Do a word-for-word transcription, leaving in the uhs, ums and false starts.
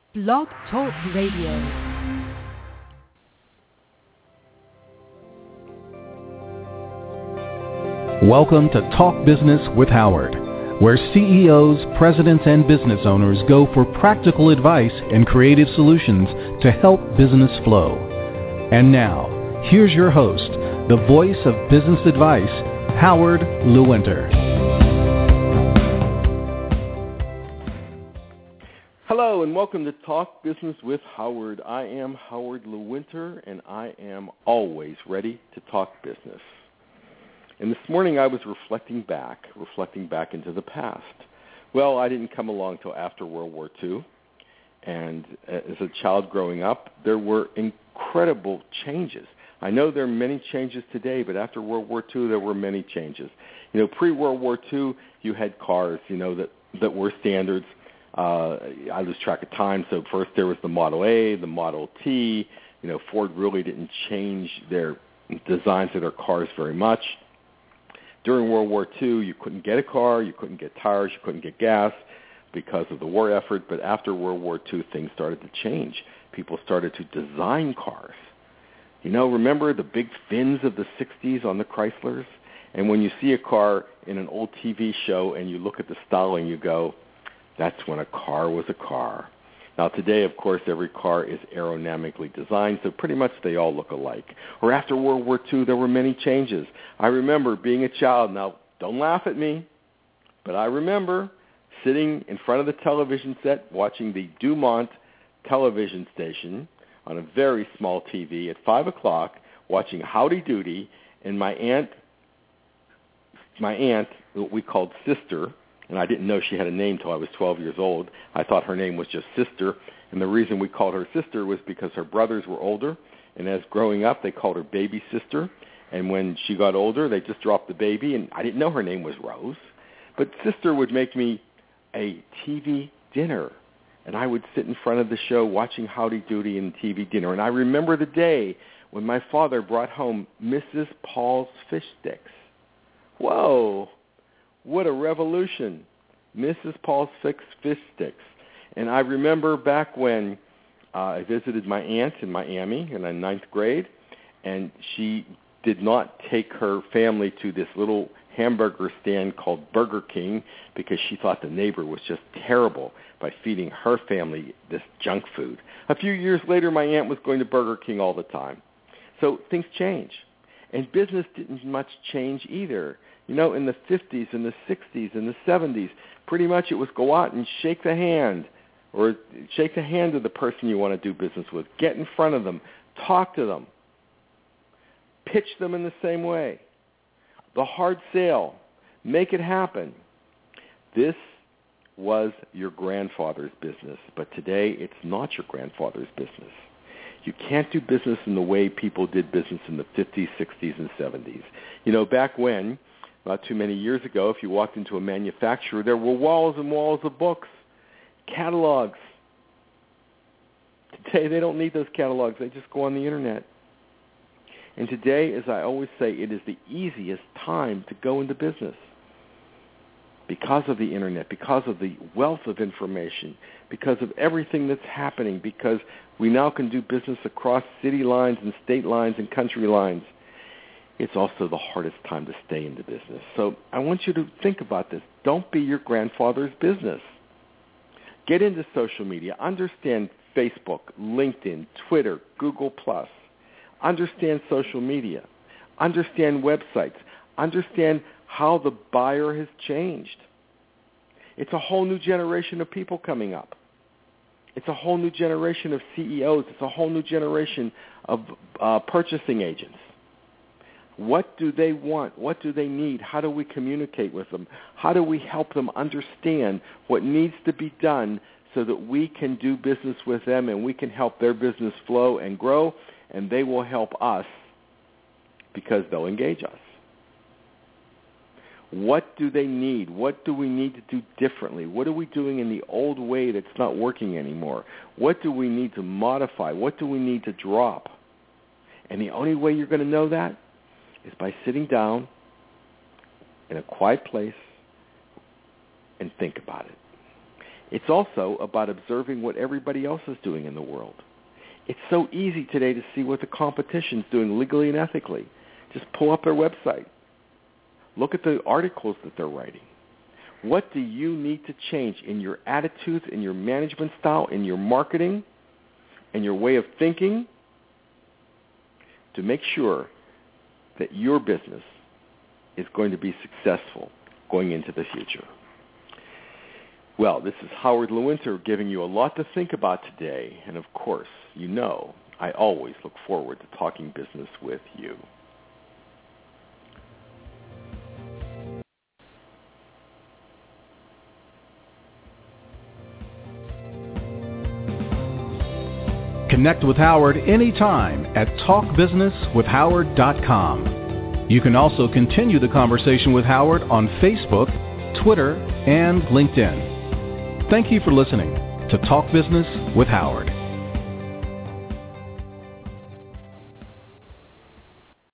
Blog Talk Radio. Welcome to Talk Business with Howard, where C E Os, presidents, and business owners go for practical advice and creative solutions to help business flow. And now, here's your host, the voice of business advice, Howard Lewinter. Hello and welcome to Talk Business with Howard. I am Howard Lewinter, and I am always ready to talk business. And this morning I was reflecting back, reflecting back into the past. Well, I didn't come along till after World War Two, and as a child growing up, there were incredible changes. I know there are many changes today, but after World War Two, there were many changes. You know, pre-World War Two, you had cars, you know, that, that were standards. Uh, I lose track of time, so first there was the Model A, the Model T. You know, Ford really didn't change their designs of their cars very much. During World War Two, you couldn't get a car, you couldn't get tires, you couldn't get gas because of the war effort. But after World War Two, things started to change. People started to design cars. You know, remember the big fins of the sixties on the Chryslers? And when you see a car in an old T V show and you look at the styling, you go, that's when a car was a car. Now today, of course, every car is aerodynamically designed, so pretty much they all look alike. Or after World War Two, there were many changes. I remember being a child. Now, don't laugh at me, but I remember sitting in front of the television set watching the Dumont television station on a very small T V at five o'clock, watching Howdy Doody, and my aunt, my aunt, what we called Sister, and I didn't know she had a name till I was twelve years old. I thought her name was just Sister, and the reason we called her Sister was because her brothers were older, and as growing up, they called her Baby Sister, and when she got older, they just dropped the baby, and I didn't know her name was Rose, but Sister would make me a T V dinner, and I would sit in front of the show watching Howdy Doody and T V dinner, and I remember the day when my father brought home Missus Paul's fish sticks. Whoa! What a revolution. Missus Paul's fish sticks. And I remember back when uh, I visited my aunt in Miami in the ninth grade, and she did not take her family to this little hamburger stand called Burger King because she thought the neighbor was just terrible by feeding her family this junk food. A few years later, my aunt was going to Burger King all the time. So things change. And business didn't much change either. You know, in the fifties and the sixties and the seventies, pretty much it was go out and shake the hand or shake the hand of the person you want to do business with. Get in front of them. Talk to them. Pitch them in the same way. The hard sale. Make it happen. This was your grandfather's business, but today it's not your grandfather's business. You can't do business in the way people did business in the fifties, sixties, and seventies. You know, back when, not too many years ago, if you walked into a manufacturer, there were walls and walls of books, catalogs. Today, they don't need those catalogs. They just go on the Internet. And today, as I always say, it is the easiest time to go into business because of the Internet, because of the wealth of information, because of everything that's happening, because we now can do business across city lines and state lines and country lines. It's also the hardest time to stay in the business. So I want you to think about this. Don't be your grandfather's business. Get into social media. Understand Facebook, LinkedIn, Twitter, Google plus. Understand social media. Understand websites. Understand how the buyer has changed. It's a whole new generation of people coming up. It's a whole new generation of C E Os. It's a whole new generation of uh, purchasing agents. What do they want? What do they need? How do we communicate with them? How do we help them understand what needs to be done so that we can do business with them and we can help their business flow and grow, and they will help us because they'll engage us? What do they need? What do we need to do differently? What are we doing in the old way that's not working anymore? What do we need to modify? What do we need to drop? And the only way you're going to know that is by sitting down in a quiet place and think about it. It's also about observing what everybody else is doing in the world. It's so easy today to see what the competition's doing legally and ethically. Just pull up their website. Look at the articles that they're writing. What do you need to change in your attitudes, in your management style, in your marketing, and your way of thinking to make sure that your business is going to be successful going into the future? Well, this is Howard Lewinter giving you a lot to think about today. And of course, you know, I always look forward to talking business with you. Connect with Howard anytime at talk business with howard dot com. You can also continue the conversation with Howard on Facebook, Twitter, and LinkedIn. Thank you for listening to Talk Business with Howard.